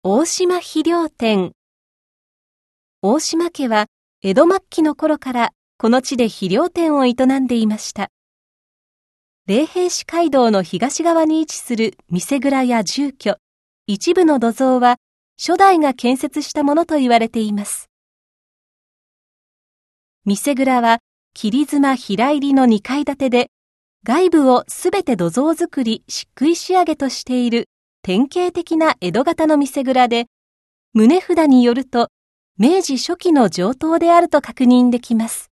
大島肥料店。大島家は江戸末期の頃からこの地で肥料店を営んでいました。霊平市街道の東側に位置する店蔵や住居、一部の土蔵は初代が建設したものと言われています。店蔵は切妻平入りの2階建てで、外部をすべて土蔵造り漆喰仕上げとしている典型的な江戸型の店蔵で、棟札によると明治初期の上棟であると確認できます。